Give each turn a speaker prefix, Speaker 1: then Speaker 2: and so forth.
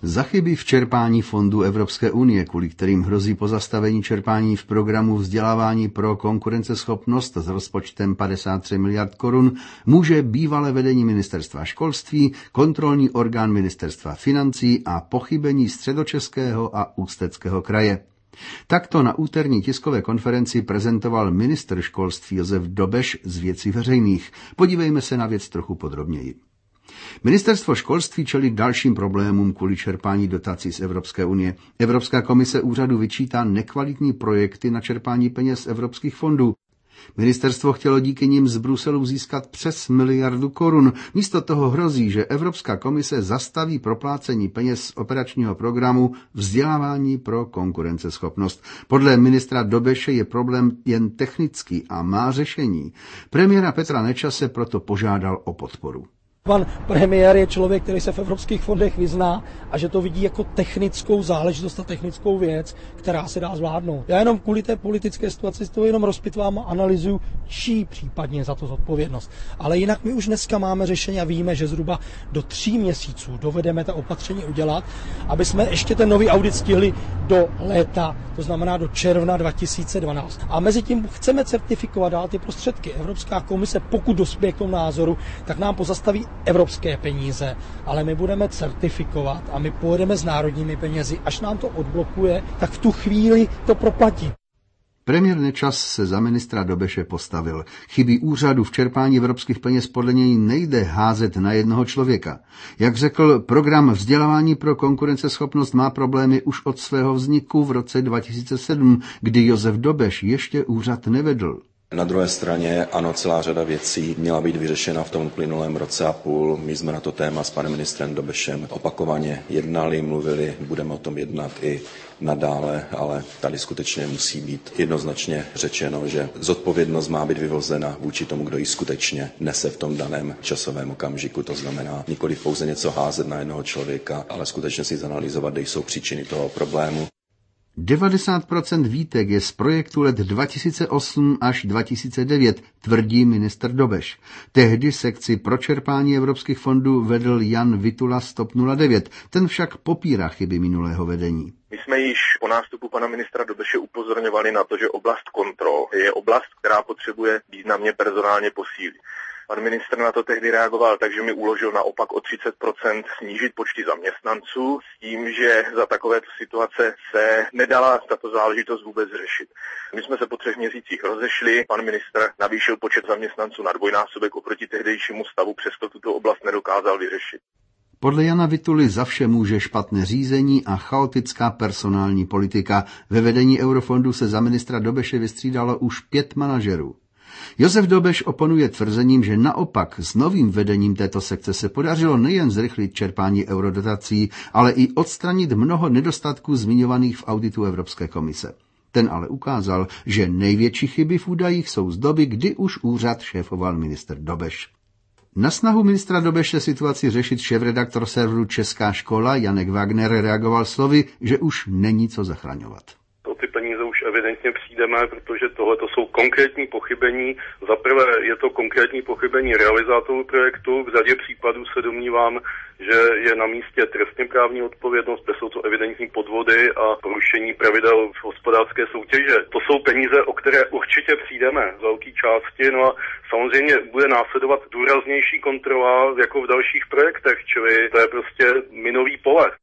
Speaker 1: Za chyby v čerpání fondů Evropské unie, kvůli kterým hrozí pozastavení čerpání v programu vzdělávání pro konkurenceschopnost s rozpočtem 53 miliard korun, může bývalé vedení ministerstva školství, kontrolní orgán ministerstva financí a pochybení Středočeského a Ústeckého kraje. Takto na úterní tiskové konferenci prezentoval ministr školství Josef Dobeš z Věcí veřejných. Podívejme se na věc trochu podrobněji. Ministerstvo školství čelí dalším problémům kvůli čerpání dotací z Evropské unie. Evropská komise úřadu vyčítá nekvalitní projekty na čerpání peněz z evropských fondů. Ministerstvo chtělo díky nim z Bruselu získat přes 1 miliardu korun. Místo toho hrozí, že Evropská komise zastaví proplácení peněz z operačního programu Vzdělávání pro konkurenceschopnost. Podle ministra Dobeše je problém jen technický a má řešení. Premiéra Petra Nečase proto požádal o podporu.
Speaker 2: Pan premiér je člověk, který se v evropských fondech vyzná a že to vidí jako technickou záležitost a technickou věc, která se dá zvládnout. Já jenom kvůli té politické situaci to jenom rozpitvám a analyzuju, čí případně za to zodpovědnost. Ale jinak my už dneska máme řešení a víme, že zhruba do 3 měsíců dovedeme ta opatření udělat, aby jsme ještě ten nový audit stihli do léta, to znamená do června 2012. A mezi tím chceme certifikovat dál ty prostředky. Evropská komise, pokud dospěje k tomu názoru, tak nám pozastaví evropské peníze, ale my budeme certifikovat a my pojedeme s národními penězi. Až nám to odblokuje, tak v tu chvíli to proplatí.
Speaker 1: Premiér Nečas se za ministra Dobeše postavil. Chyby úřadu v čerpání evropských peněz podle něj nejde házet na jednoho člověka. Jak řekl, program Vzdělávání pro konkurenceschopnost má problémy už od svého vzniku v roce 2007, kdy Josef Dobeš ještě úřad nevedl.
Speaker 3: Na druhé straně, ano, celá řada věcí měla být vyřešena v tom uplynulém roce a půl. My jsme na to téma s panem ministrem Dobešem opakovaně jednali, mluvili, budeme o tom jednat i nadále, ale tady skutečně musí být jednoznačně řečeno, že zodpovědnost má být vyvozena vůči tomu, kdo ji skutečně nese v tom daném časovém okamžiku. To znamená nikoli pouze něco házet na jednoho člověka, ale skutečně si zanalyzovat, kde jsou příčiny toho problému.
Speaker 1: 90% výtek je z projektu let 2008 až 2009, tvrdí ministr Dobeš. Tehdy sekci pro čerpání evropských fondů vedl Jan Vitula z TOP 09, ten však popírá chyby minulého vedení.
Speaker 4: My jsme již po nástupu pana ministra Dobeše upozorňovali na to, že oblast kontrol je oblast, která potřebuje významně personálně posílit. Pan ministr na to tehdy reagoval tak, že mi uložil naopak o 30% snížit počty zaměstnanců s tím, že za takovéto situace se nedala tato záležitost vůbec řešit. My jsme se po 3 měsících rozešli, pan ministr navýšil počet zaměstnanců na 2násobek oproti tehdejšímu stavu, přesto tuto oblast nedokázal vyřešit.
Speaker 1: Podle Jana Vituly za vše může špatné řízení a chaotická personální politika. Ve vedení eurofondu se za ministra Dobeše vystřídalo už 5 manažerů. Josef Dobeš oponuje tvrzením, že naopak s novým vedením této sekce se podařilo nejen zrychlit čerpání eurodotací, ale i odstranit mnoho nedostatků zmiňovaných v auditu Evropské komise. Ten ale ukázal, že největší chyby v údajích jsou z doby, kdy už úřad šéfoval ministr Dobeš. Na snahu ministra Dobeše situaci řešit šéfredaktor serveru Česká škola Janek Wagner reagoval slovy, že už není co zachraňovat.
Speaker 5: Ty peníze už evidentně přijdeme, protože tohle jsou konkrétní pochybení. Za prvé je to konkrétní pochybení realizátorů projektu. V řadě případů se domnívám, že je na místě trestně právní odpovědnost, protože jsou to evidentní podvody a porušení pravidel v hospodářské soutěže. To jsou peníze, o které určitě přijdeme z velké části, no a samozřejmě bude následovat důraznější kontrola jako v dalších projektech, čili to je prostě minový pole.